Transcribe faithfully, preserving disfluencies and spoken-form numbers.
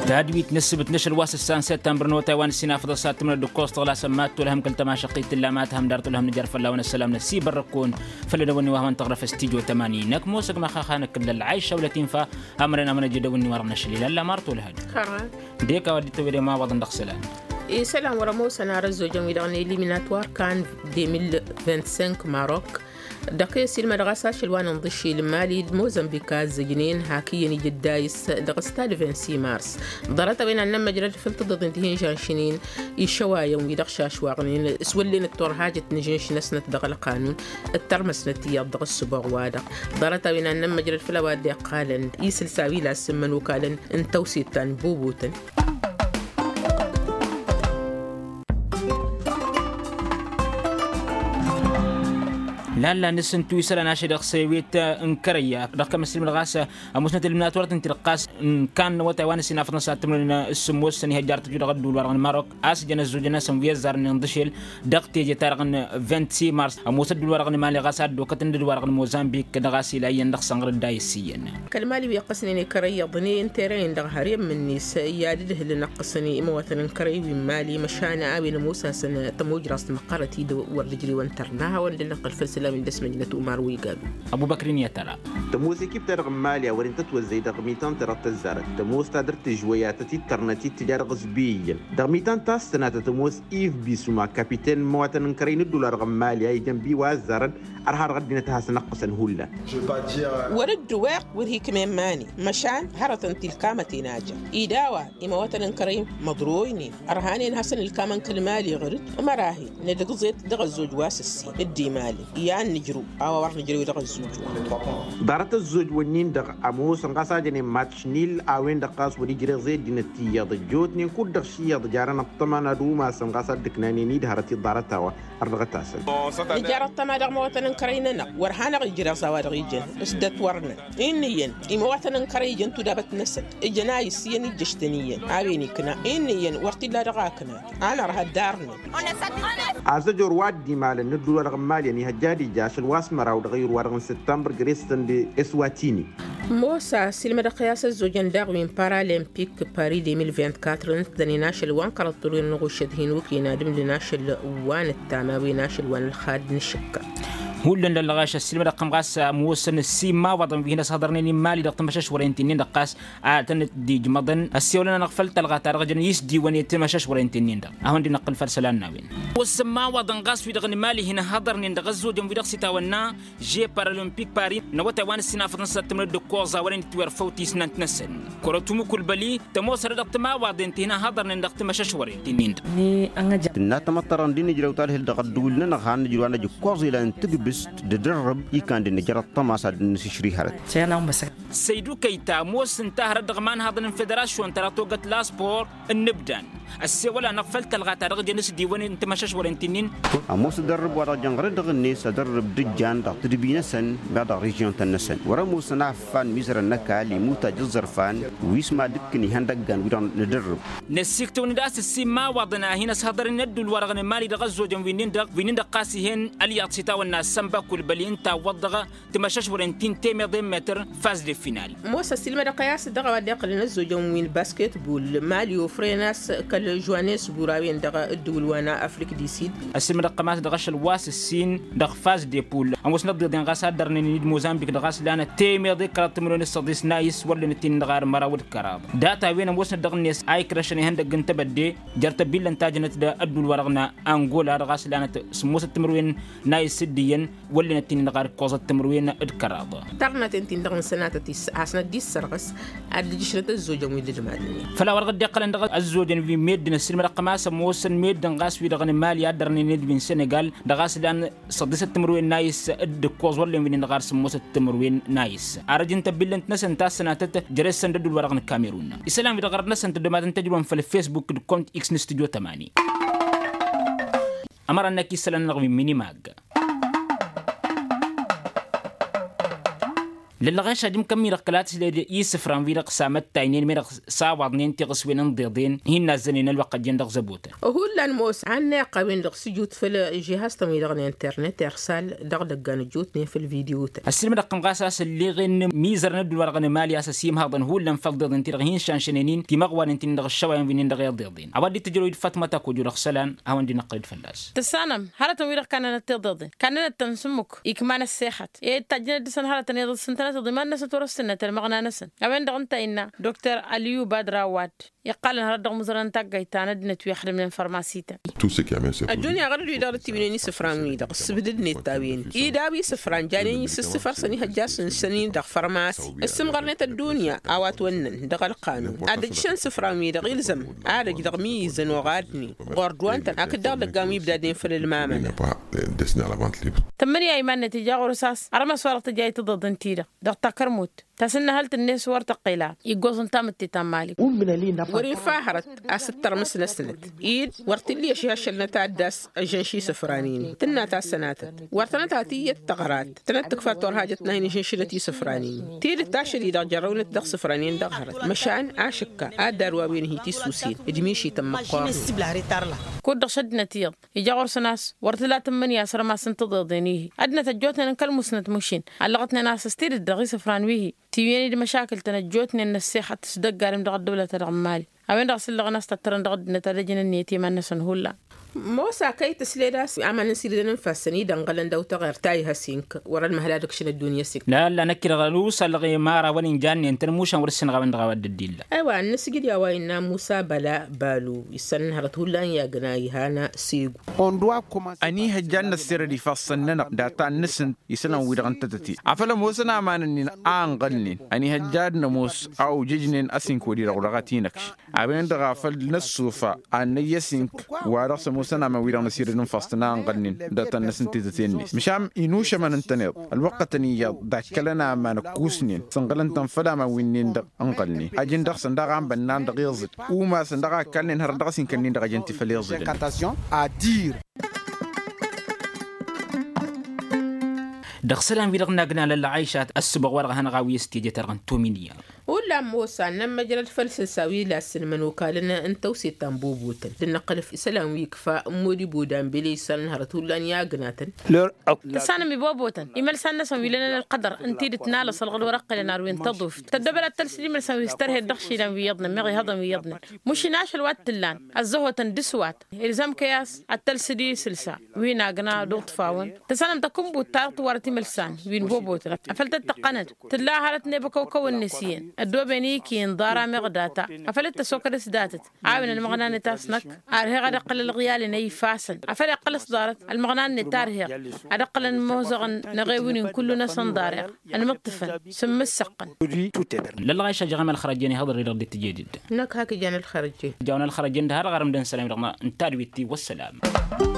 تهدويت نسبت نشر واس السانسات تمبرنو تايوان السينا فضل سات من الدكوست غلا سمات لهم كل تما شقيت اللامات هم دارت لهم نجار فلاون السلام نسي بركون فلدوني وهم تغرف استيجو ثمانين نك موسق ما خاخانك كل العيشه ولا تنفع امرنا من جدوني ورنا شلي لا مارتو لهاد خرا ديكا ودي تويري ما وضن دخسلان إيه سلام ورمو سنارة زوجة ميدان إليميناتوار كان ألفين وخمسة وعشرين ماروك دقيق سلمى دغسا شلوان نضشي المالي موزمبيكا زجنين هاكيين جدايس دغستا لفنسي مارس ضرطة بين أنما جرد فلتضد انتهين جانشنين يشوايا ويدغشا شواغنين سولين التور هاجة نجنش نسنة دغل قانون الترمس نتياب دغ السبوغ وادق ضرطة بين أنما جرد فلواد دي قالن يسل ساوي لا سمن وكالن انتوسيتان بوبوتن لا لا نسن تويسر أنا شيء دخسيويت انكريا رقم مسلم الغاسة مسنة المناتورة انترقاس كان وتوان السنة فترة ساعة من السموس سنة هجارة جود غد والورغن ماروك أس جنا الزوجنا سموية زار نندشيل دقتي جتارغن فنتي مارس موسد الورغن مالي غاسات دوكتن الورغن موزامبيك كدغاسي لا يندخ سانغر دايسيين كلمالي بيقصني كريا ضنين تيرين دغ هريم مني سيادده اللي نقصني موثن كري مالي مشانا أبي موسى سنة تموج راس مقارتي دو ورجلي وانترناها وندل نقل فلسلة من دسم جنة أمار ويقالوا أبو بكر يترى تموسي كيف ترغم ماليا ورين تتوزي دغميتان ترى تزارت تموس تقدر تجويات تترنتي تجار غزبيا دغميتان تاستنا تموس إيف بيسوما كابيتان مواتن كرين الدولار غم ماليا يجنبي وازارن أرهار غدنا تهاس نقصا هولا ورد واق وذي كمان ماني مشان هرتن تلكامتي ناجا إيداوا إما واتن كريم مضرويني أرهاني نحسن الكامان كلمالي غرد ومراهي ندقزيت دغ الزوج واسسي الدي مالي يعني نجرو أو ورح نجرو دغ الزوج دارت الزوج ونين دغ أموس نقصا جني ماتش نيل أوين دقاس ودي جري زيد جنتي يضجوت نين كل دغشي يضجارنا الطمان دوما سنقصا دكناني نيد هرتي دارتها أرغتاسل نجار الطمان دغ مواتن كريننا ورهانا غيجرا سواد غيجن اسدت ورنا إنيين إمواتن كريجن تدابت نسد الجناي سيني جشتنيين عابيني كنا إنيين ورتي لا رغاكنا أنا راه دارنا أزجر وادي مال ندلو رغم مال يعني هجادي جاش الواسمرا ودغير ورغم سبتمبر جريستن دي إسواتيني موسى سلمة قياس الزوجين داغوين بارالمبيك باري ألفين وأربعة وعشرين دني ناشل وان كارطولين نغوشد هينوكي نادم لناشل وان التاماوي ناشل وان الخاد نشكا هولن للغاش السلمة رقم قاس موسن السيما وضم فينا صدرني مالي رقم مشاش ورينتين دقاس آتن دي جمضن السيولنا نقفل تلغى تارغجن يسدي ونيتم مشاش ورينتين دا أهون دي نقل فرسلان ناوين والسما وضن قاس في دغني مالي هنا هضرني دغزو جم في دغسي تاونا جي بارالمبيك باري نوتا وان السنة فتنسة تمر دكوزا ورين توير فوتي سنان تنسن كورتومو كل بلي تموس ردقت ما وضن تهنا هضرني دغت مشاش ورينتين دا ni anga ناتا مطران دي نجرو تاله دغدول نخان نجرو جكوزي لان تجبس ددرب يكان دي نجرى الطماسة دي نسيشري هرد سيانا ومسك سيدو كيتا موس انتهر دغمان هذا الفدراسيون ترى توقت لاسبور النبدان السيولا نقفلت الغاتا رغد نس ديوان انت مشاش ورنتينين أموس درب ورا جنغر دغنيس درب دجان تدربينا سن بعد ريجيون تنسن ورا موس نعفان ميزر النكا لموتا جزر فان ويسمع دكني هندقان ودان ندرب نسيكتون داس السيما وضنا هنا صدر الندو الورغن مالي دغزو جن وينين دغ وينين دقاسيهن اليات سيتا والناس سنبا كل بلين تا وضغا تمشاش ورنتين تيمي ضم متر فاز دي فينال موسى سلمة قياس دغا وداق لنزو جموين باسكت بول مالي وفريناس كالجوانيس بوراوين دغا الدول وانا أفريك دي سيد السلمة رقمات دغش الواس السين دغ فاز دي بول أموس نضي دين غاس هدرني نيد موزامبيك دغاس لانا تيمي ضي كرات تمرون الصديس نايس ولا نتين دغار مراود كراب داتا وين أموس ندغنيس اي كراشني هندق انتبدي جرت بيل انتاجنت دا الدول ورغنا أنغولا دغاس لانا سموس التمروين نايس سديين ولا نتين دغار كوزا التمروين الكراب ترنا تنتين دغن سنات تيس حسنا دي السرقس عاد جشرة الزوجة ويد جمالني فلا ورغد دقلن دغ الزوجن في ميدن السلم رقماس موسن ميدن غاس في دغن مالي درني ند من سنغال دغاس لان صديس التمروين نايس الدكوز ولا من دغار سموس التمروين نايس ارجن تبلن نسن تاسنات جرسن دد ورغن كاميرون اسلام في دغر نسن تدمات تجربه في الفيسبوك كونت اكس استوديو ثمانية امر انك سلان نغمي ميني ماج للغاش هادم كم ميرقلات لدي يسفران فيرق سامت تاينين ميرق ساوضنين تغسوين انضيضين هنا زنين الوقت جندق زبوتا وهو لان موس عنا قوين دق سجود في الجهاز تمي دغ الانترنت ارسال دغ دقان جوتني في الفيديو تا السلم رقم قاساس اللي غن ميزر ندو ورغن مالي اساسيم هذا هو لم فضل انت رغين شان شنينين كي مغوان انت ندغ الشوايا فين ندغ يضيضين اودي تجرو فاطمه تاكو جو رخسلان هاون دي نقل فلاس تسانم هرتم ويرق كان نتضضين كان تنسمك يكمان السيحت اي تجند سن هرتن يض سنتنا ضمان ناس تورستنا المغنى نسن أبين دغنت إن دكتور أليو بدراوات يقال إن هذا مزرعة تجايتانا دنت ويخدم من الفارماسيتا. الدنيا غير اللي دارت تبيني سفران ميدا سبدلني تابين إيدابي سفران جاني سفر سني هجاس سنين دغ فارماسي السم غرنت الدنيا أوات ونن دغ القانون أدجشان سفران ميدا غيلزم أرج دغ ميزن وغادني غردوان تن أكيد دغ دقامي بدادين في المامن. تمني أيمان نتيجة ورساس أرمى سوالق تجاي تضد انتيرة دغ تكرموت تسنى هلت الناس ورتقيلا يجوزن تامت تامالي ورين فاهرت أستر مثل سنت إيد ورتلي أشياء شلنا تعدس أجنشي سفرانين تنا تاسنات ورتنا تاتي التقرات تنتك فاتور حاجتنا هني جنشلتي سفرانين تير التاشري دا جرون الدغ سفرانين دغهرت مشان عاشقة أدار وابين هي تسوسين إدميشي تم قام كود شدنا تيض يجاور سناس ورتلا تمني أسر ما سنتضينيه أدنى تجوتنا نكلم سنت مشين علقتنا ناس استير الدغي سفران ويه تيويني دي مشاكل تنجوتني ان السيحة تصدق قارم دغ الدولة العمالي أوين رأسل لغناس تترن دغ نترجن النيتي ما نسن هولا موسى كي تسليداس عمل نسير نفسني دنقلن دو تغير تاي هسينك ورا المهلادك شن الدنيا سيك لا لا نكر غلوس الغي مارا ولين جاني انت موشا ورسن غوان دغواد الديل ايوا نسجد يا وين موسى بلا بالو يسن هرت هولا يا جناي هانا سيغو اني هجان السر دي فصلنا داتا نسن يسن ويدغن تتتي عفلا موسنا مانن انقلني اني هجاد نموس او ججنين اسين كودي رغرغاتينكش ابين دغافل نسوفا ان يسنك ورس موسنا ما ويدغن سير نفصلنا انقلنين داتا نسن تتتيني مشام ينوش من انتنيض الوقت ني داكلنا ما نكوسنين سنقلن تنفلا ما وينين انقلني اجن دغ سندغ ام بنان دغيزد وما سندغ كلن هردغ سين كنين دغ جنتي فليزد à dire. دخسلان في رغنا قنا للعيشات السبق ورغها نغاوي استيجي ترغن تومينيا ولا موسى لما جرى الفلسفاوي لا سينما وكالنا انت وسيتان بوبوتن لنقل في سلام ويكفى مودي بودان بلي سنهرت ولا يا قناتن تسانا مي بوبوتن يمل سنة سوي لنا القدر انتي تنال صلغ الورق لنا وين تضف تدبل التلسلي من سوي استره الدخشي لان ويضنا مغي هضم ويضنا مش ناش الوقت اللان الزهوة دسوات الزام كياس التلسلي سلسا وين قنا دوت فاون تسانا متكم بوتارت ورتي ملسان وين بوبوتن افلت التقنت تلا هالتني بكوكو النسيين الدوبني كي انضارا مغداتا افلت سوكرس داتت عاون المغنان تاسنك ارهي غدا قل الغيال ني فاسن افل قل صدارت المغنان نتارهي ادقل الموزغن نغيون كل ناس ضارع المطفن سم السقن لله غايش جغم الخرجيني هضر الى ردي تجديد هناك هاك جان الخرجي جاونا الخرجين ده غرم دن سلام رغم انت دويتي والسلام